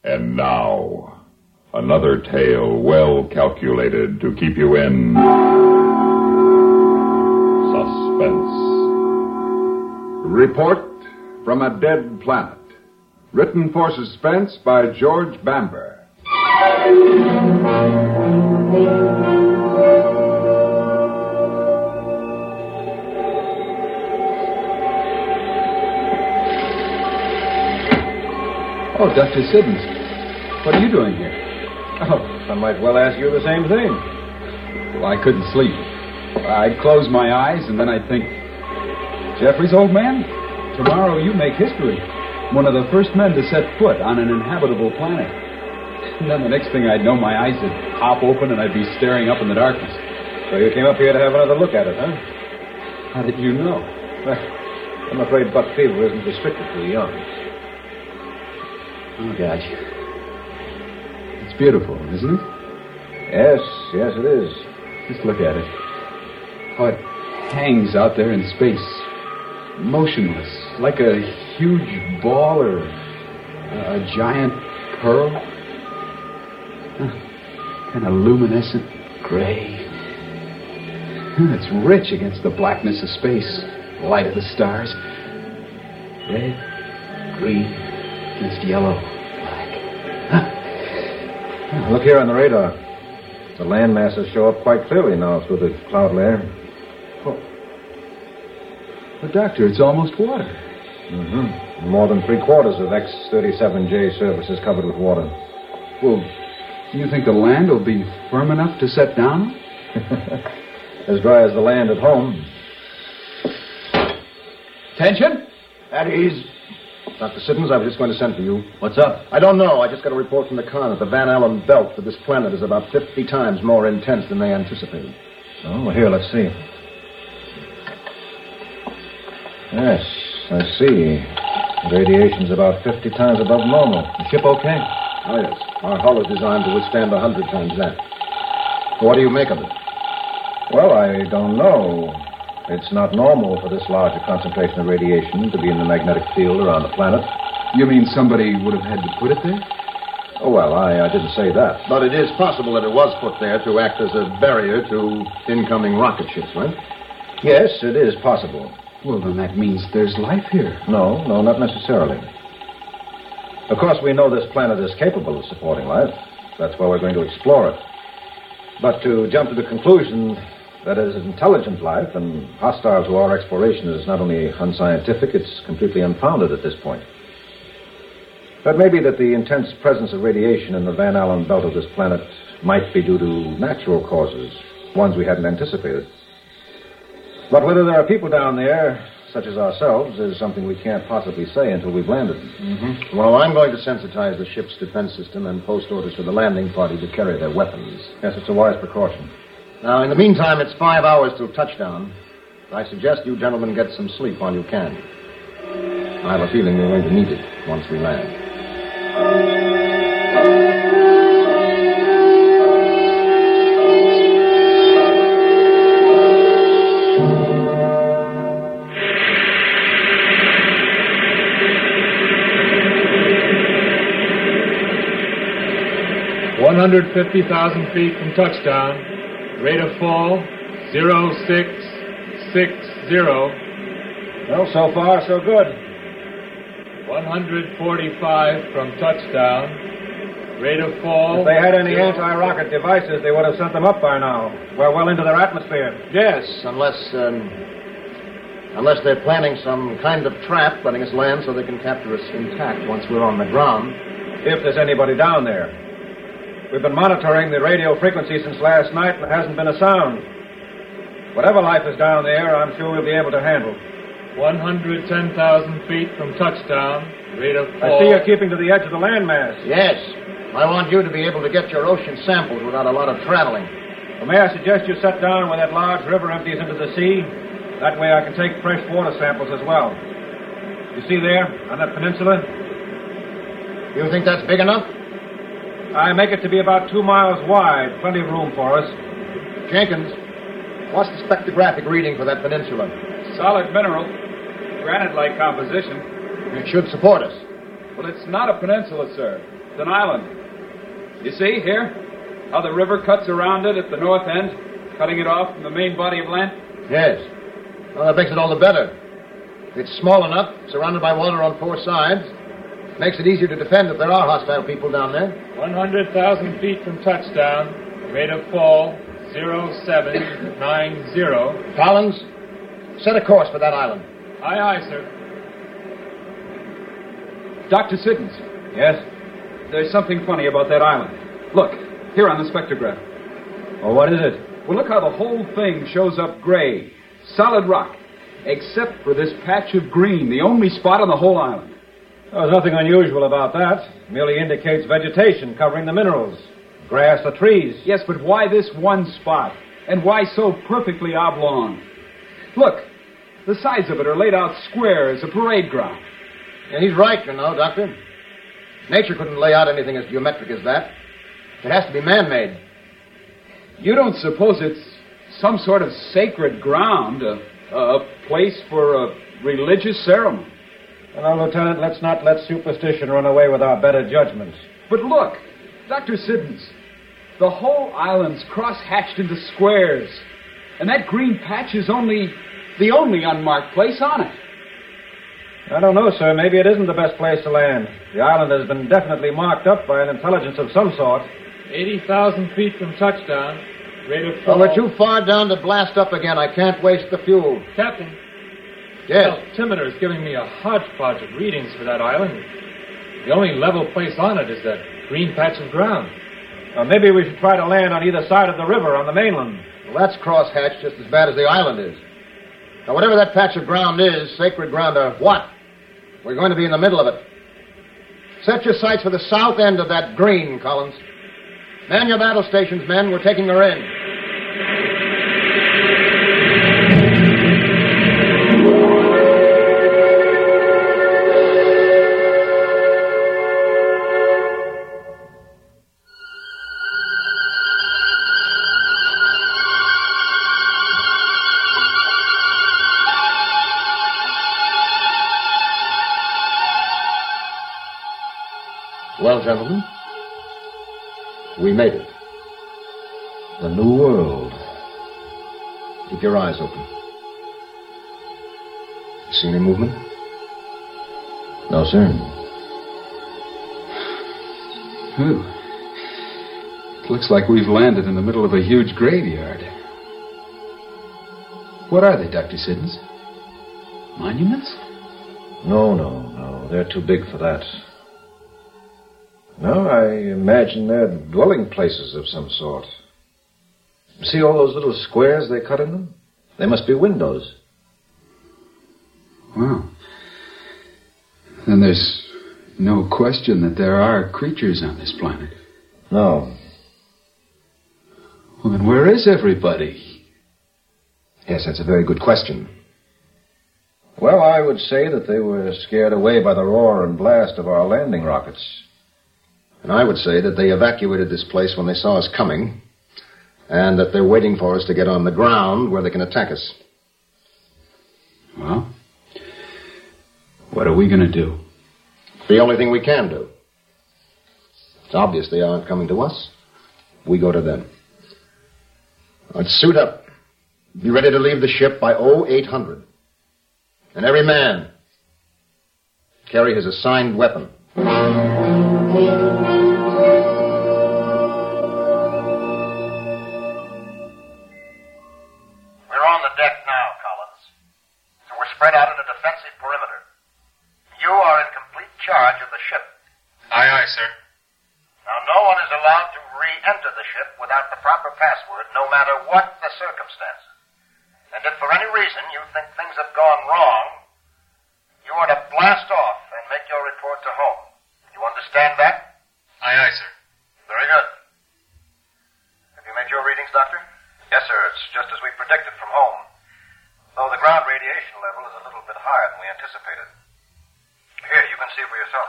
And now, another tale well calculated to keep you in suspense. Report from a Dead Planet. Written for suspense by George Bamber. Oh, Dr. Siddons. What are you doing here? Oh, I might well ask you the same thing. Well, I couldn't sleep. I'd close my eyes and then I'd think, Jeffries, old man, tomorrow you make history. One of the first men to set foot on an inhabitable planet. And then the next thing I'd know, my eyes would pop open and I'd be staring up in the darkness. So you came up here to have another look at it, huh? How did you know? Well, I'm afraid buck fever isn't restricted to the young. Oh, gosh. It's beautiful, isn't it? Yes, it is. Just look at it. How it hangs out there in space. Motionless. Like a huge ball or a giant pearl. Kind of luminescent gray. It's rich against the blackness of space. The light of the stars. Red, green, against yellow, black. Look here on the radar. The land masses show up quite clearly now through the cloud layer. Oh. But, Doctor, it's almost water. Mm-hmm. More than 3/4 of X-37J surface is covered with water. Well, you think the land will be firm enough to set down? As dry as the land at home. Attention! At ease. Dr. Siddons, I was just going to send for you. What's up? I don't know. I just got a report from the con that the Van Allen belt for this planet is about 50 times more intense than they anticipated. Oh, well, here, let's see. Yes, I see. The radiation's about 50 times above normal. The ship okay? Oh, yes. Our hull is designed to withstand 100 times that. What do you make of it? Well, I don't know. It's not normal for this large a concentration of radiation to be in the magnetic field around the planet. You mean somebody would have had to put it there? Oh, well, I didn't say that. But it is possible that it was put there to act as a barrier to incoming rocket ships, right? Yes, it is possible. Well, then that means there's life here. No, not necessarily. Of course, we know this planet is capable of supporting life. That's why we're going to explore it. But to jump to the conclusion that it is intelligent life and hostile to our exploration is not only unscientific, it's completely unfounded at this point. But maybe that the intense presence of radiation in the Van Allen belt of this planet might be due to natural causes, ones we hadn't anticipated. But whether there are people down there, such as ourselves, is something we can't possibly say until we've landed. Mm-hmm. Well, I'm going to sensitize the ship's defense system and post orders to the landing party to carry their weapons. Yes, it's a wise precaution. Now, in the meantime, it's 5 hours till touchdown. I suggest you gentlemen get some sleep while you can. I have a feeling we're going to need it once we land. 150,000 feet from touchdown. Rate of fall, 0660. Well, so far, so good. 145 from touchdown. Rate of fall... If they had any anti-rocket devices, they would have sent them up by now. We're well into their atmosphere. Yes, unless they're planning some kind of trap, letting us land so they can capture us intact once we're on the ground. If there's anybody down there. We've been monitoring the radio frequency since last night, and there hasn't been a sound. Whatever life is down there, I'm sure we'll be able to handle. 110,000 feet from touchdown. Rate of fall... I see you're keeping to the edge of the landmass. Yes. I want you to be able to get your ocean samples without a lot of traveling. Well, may I suggest you set down where that large river empties into the sea? That way I can take fresh water samples as well. You see there, on that peninsula? You think that's big enough? I make it to be about 2 miles wide. Plenty of room for us. Jenkins, what's the spectrographic reading for that peninsula? Solid mineral. Granite-like composition. It should support us. Well, it's not a peninsula, sir. It's an island. You see, here? How the river cuts around it at the north end, cutting it off from the main body of land? Yes. Well, that makes it all the better. It's small enough, surrounded by water on four sides. Makes it easier to defend if there are hostile people down there. 100,000 feet from touchdown. Rate of fall 0790. Collins, set a course for that island. Aye, aye, sir. Dr. Siddons. Yes? There's something funny about that island. Look, here on the spectrograph. Well, what is it? Well, look how the whole thing shows up gray. Solid rock. Except for this patch of green, the only spot on the whole island. There's nothing unusual about that. It merely indicates vegetation covering the minerals. Grass or trees. Yes, but why this one spot? And why so perfectly oblong? Look, the sides of it are laid out square as a parade ground. Yeah, he's right, you know, Doctor. Nature couldn't lay out anything as geometric as that. It has to be man-made. You don't suppose it's some sort of sacred ground, a place for a religious ceremony? Well, Lieutenant, let's not let superstition run away with our better judgment. But look, Dr. Siddons, the whole island's cross-hatched into squares, and that green patch is the only unmarked place on it. I don't know, sir. Maybe it isn't the best place to land. The island has been definitely marked up by an intelligence of some sort. 80,000 feet from touchdown. Rate of fall. Well, we're too far down to blast up again. I can't waste the fuel. Captain. Yes. Altimeter is giving me a hodgepodge of readings for that island. The only level place on it is that green patch of ground. Maybe we should try to land on either side of the river on the mainland. Well, that's cross-hatched just as bad as the island is. Now, whatever that patch of ground is, sacred ground or what, we're going to be in the middle of it. Set your sights for the south end of that green, Collins. Man your battle stations, men. We're taking her in. Well, gentlemen, we made it. The new world. Keep your eyes open. You see any movement? No, sir. Ooh. It looks like we've landed in the middle of a huge graveyard. What are they, Dr. Siddons? Monuments? No. They're too big for that. No, I imagine they're dwelling places of some sort. See all those little squares they cut in them? They must be windows. Wow. Then there's no question that there are creatures on this planet. No. Well, then where is everybody? Yes, that's a very good question. Well, I would say that they were scared away by the roar and blast of our landing rockets. And I would say that they evacuated this place when they saw us coming, and that they're waiting for us to get on the ground where they can attack us. Well, what are we going to do? The only thing we can do. It's obvious they aren't coming to us. We go to them. Let's suit up. Be ready to leave the ship by 0800. And every man carry his assigned weapon. Spread out in a defensive perimeter. You are in complete charge of the ship. Aye, aye, sir. Now, no one is allowed to re-enter the ship without the proper password, no matter what the circumstances. And if for any reason you think things have gone wrong, you are to blast off and make your report to home. You understand that? Aye, aye, sir. Very good. Have you made your readings, Doctor? Yes, sir. It's just as we predicted from home. Though the ground radiation level is a little bit higher than we anticipated. Here, you can see for yourself.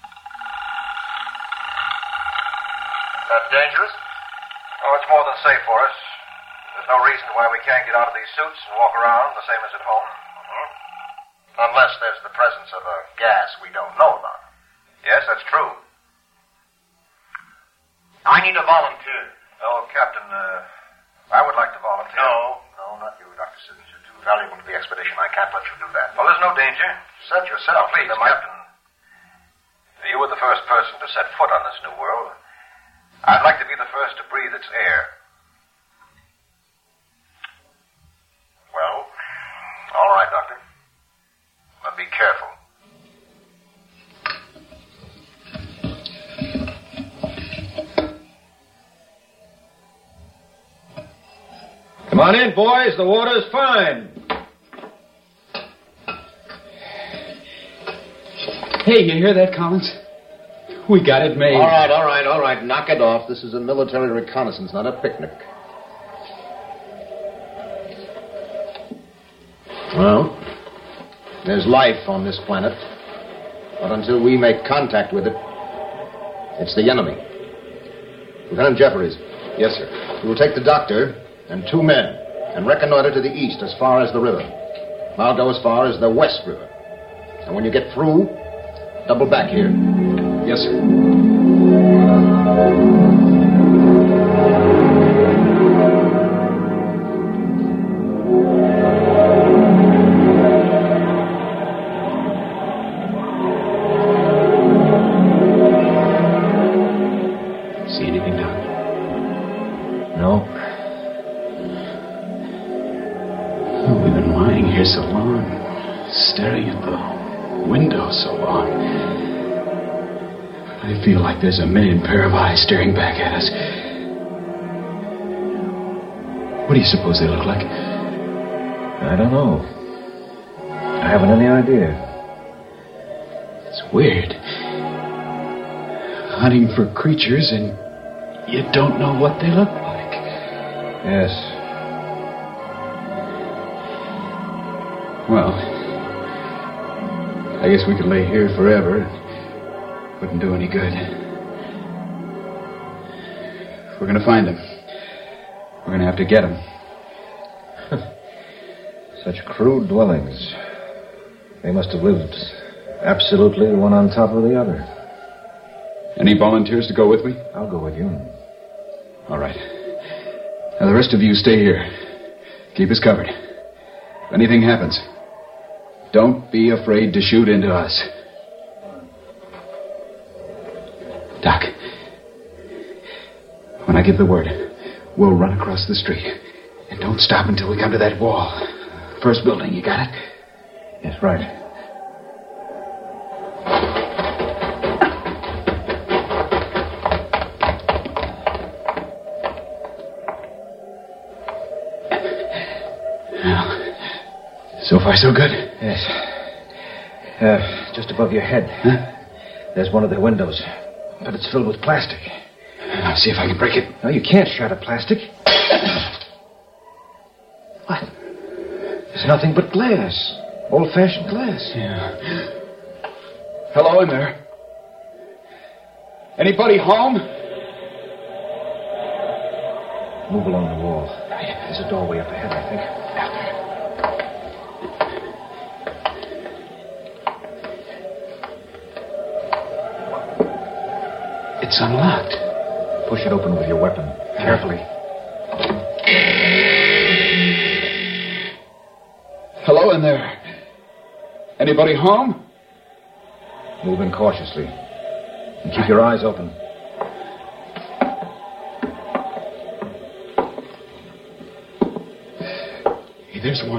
That dangerous? Oh, it's more than safe for us. There's no reason why we can't get out of these suits and walk around the same as at home. Mm-hmm. Unless there's the presence of a gas we don't know about. Yes, that's true. I need a volunteer. Oh, Captain, I would like to volunteer. No, not you, Dr. Simmons. You're too valuable to the expedition. I can't let you do that. Well, there's no danger. Said yourself. Please, Captain. You were the first person to set foot on this new world. I'd like to be the first to breathe its air. Well, All right, Doctor. But be careful. Come on in, boys. The water's fine. Hey, you hear that, Collins? We got it made. All right. Knock it off. This is a military reconnaissance, not a picnic. Well, there's life on this planet. But until we make contact with it, it's the enemy. Lieutenant Jeffries. Yes, sir. We will take the doctor and 2 men and reconnoiter to the east as far as the river. I'll go as far as the West River. And when you get through, double back here. Yes, sir. See anything, Doc? No. Oh, we've been lying here so long, staring at the window so long. I feel like there's a million pair of eyes staring back at us. What do you suppose they look like? I don't know. I haven't any idea. It's weird. Hunting for creatures and you don't know what they look like. Yes. Well, I guess we could lay here forever. It wouldn't do any good. We're going to find them. We're going to have to get them. Such crude dwellings. They must have lived absolutely one on top of the other. Any volunteers to go with me? I'll go with you. All right. Now, the rest of you stay here. Keep us covered. If anything happens, don't be afraid to shoot into us. Doc, when I give the word, we'll run across the street. And don't stop until we come to that wall. First building, you got it? Yes, right. So far, so good? Yes. Just above your head. Huh? There's one of the windows, but it's filled with plastic. I'll see if I can break it. No, you can't shatter plastic. What? There's nothing but glass. Old-fashioned glass. Yeah. Hello in there. Anybody home? Move along the wall. There's a doorway up ahead, I think. It's unlocked. Push it open with your weapon. Carefully. Hello in there. Anybody home? Move in cautiously. And keep your eyes open. Hey, there's one.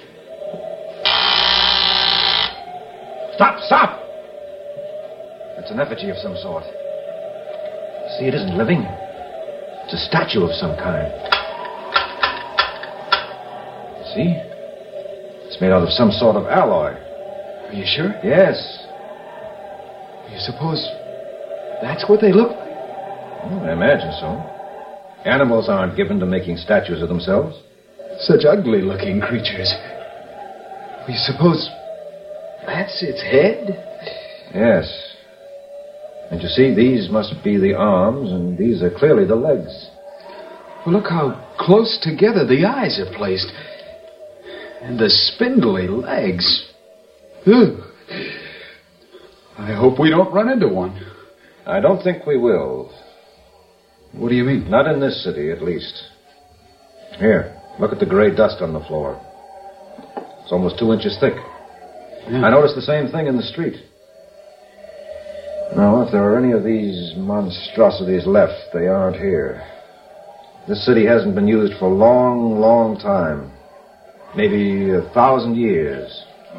Stop! It's an effigy of some sort. See, it isn't living. It's a statue of some kind. See? It's made out of some sort of alloy. Are you sure? Yes. You suppose that's what they look like? Well, I imagine so. Animals aren't given to making statues of themselves. Such ugly-looking creatures. You suppose that's its head? Yes. And you see, these must be the arms, and these are clearly the legs. Well, look how close together the eyes are placed. And the spindly legs. Ugh. I hope we don't run into one. I don't think we will. What do you mean? Not in this city, at least. Here, look at the gray dust on the floor. It's almost 2 inches thick. Yeah. I noticed the same thing in the street. No, if there are any of these monstrosities left, they aren't here. This city hasn't been used for a long, long time. Maybe 1,000 years.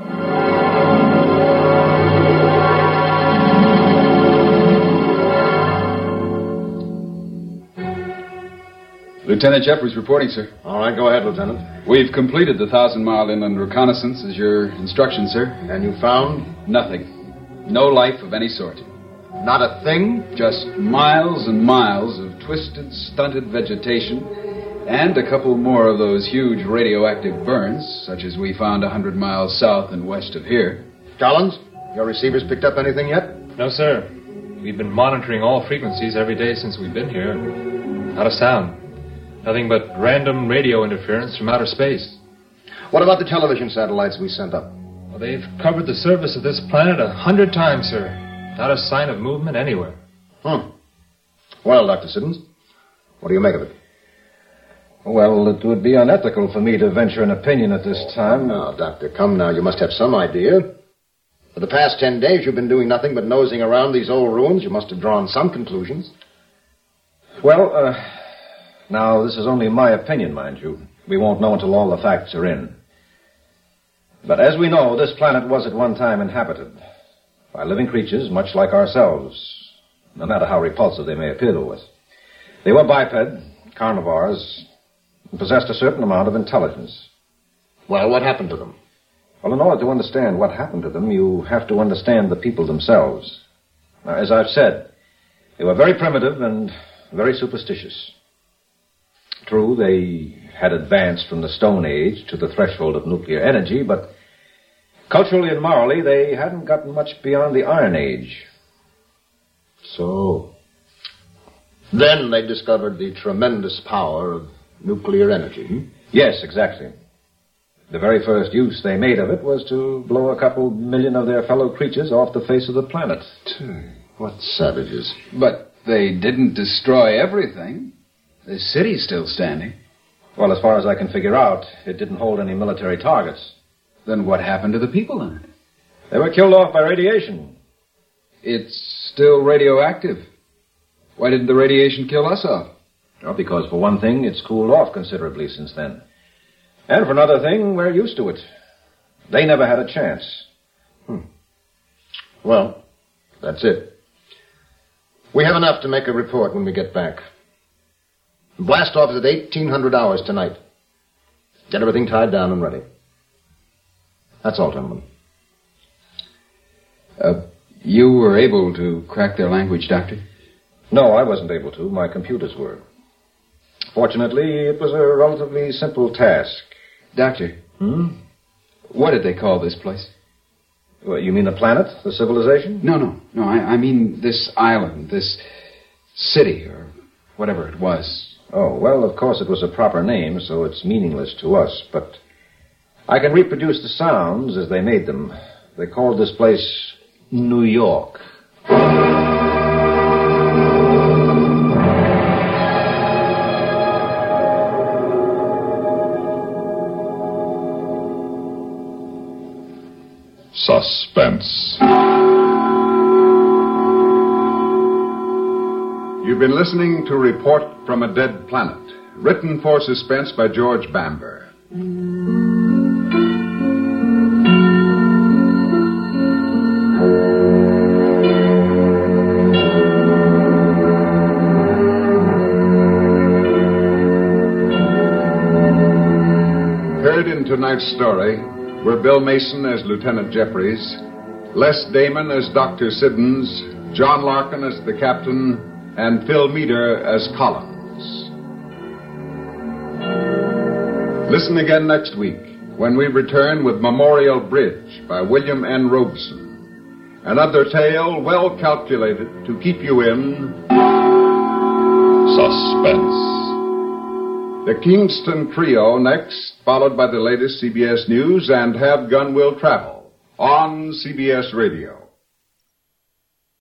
Lieutenant Jeffries reporting, sir. All right, go ahead, Lieutenant. We've completed the 1,000-mile inland reconnaissance as your instruction, sir. And you found? Nothing. No life of any sort. Not a thing? Just miles and miles of twisted, stunted vegetation and a couple more of those huge radioactive burns, such as we found 100 miles south and west of here. Collins, your receivers picked up anything yet? No, sir. We've been monitoring all frequencies every day since we've been here. Not a sound. Nothing but random radio interference from outer space. What about the television satellites we sent up? Well, they've covered the surface of this planet 100 times, sir. Not a sign of movement anywhere. Well, Dr. Siddons, what do you make of it? Well, it would be unethical for me to venture an opinion at this time. Now, Doctor, come now. You must have some idea. For the past 10 days, you've been doing nothing but nosing around these old ruins. You must have drawn some conclusions. Well, now, this is only my opinion, mind you. We won't know until all the facts are in. But as we know, this planet was at one time inhabited by living creatures much like ourselves, no matter how repulsive they may appear to us. They were biped, carnivores, and possessed a certain amount of intelligence. Well, what happened to them? Well, in order to understand what happened to them, you have to understand the people themselves. Now, as I've said, they were very primitive and very superstitious. True, they had advanced from the Stone Age to the threshold of nuclear energy, but culturally and morally, they hadn't gotten much beyond the Iron Age. So, then they discovered the tremendous power of nuclear energy. Yes, exactly. The very first use they made of it was to blow a couple million of their fellow creatures off the face of the planet. What savages. But they didn't destroy everything. The city's still standing. Well, as far as I can figure out, it didn't hold any military targets. Then what happened to the people in it? They were killed off by radiation. It's still radioactive. Why didn't the radiation kill us off? Well, because for one thing, it's cooled off considerably since then. And for another thing, we're used to it. They never had a chance. Well, that's it. We have enough to make a report when we get back. Blast off is at 1800 hours tonight. Get everything tied down and ready. That's all, gentlemen. You were able to crack their language, Doctor? No, I wasn't able to. My computers were. Fortunately, it was a relatively simple task. Doctor? What did they call this place? Well, you mean the planet? The civilization? No. I mean this island, this city, or whatever it was. Oh, well, of course it was a proper name, so it's meaningless to us, but I can reproduce the sounds as they made them. They called this place New York. Suspense. You've been listening to Report from a Dead Planet, written for suspense by George Bamber. Heard in tonight's story were Bill Mason as Lieutenant Jeffries, Les Damon as Dr. Siddons, John Larkin as the captain, and Phil Meader as Collins. Listen again next week when we return with Memorial Bridge by William N. Robeson. Another tale well calculated to keep you in Suspense. The Kingston Trio next, followed by the latest CBS News and Have Gun Will Travel on CBS Radio.